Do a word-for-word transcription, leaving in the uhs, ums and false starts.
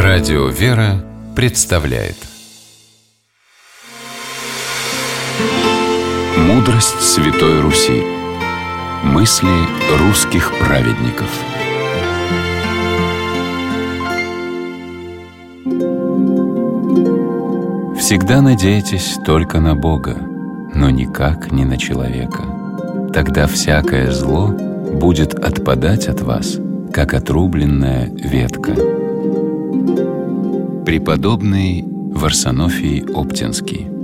Радио «Вера» представляет Мудрость Святой Руси. Мысли русских праведников. Всегда надейтесь только на Бога, но никак не на человека. Тогда всякое зло будет отпадать от вас, как отрубленная ветка. Преподобный Варсонофий Оптинский.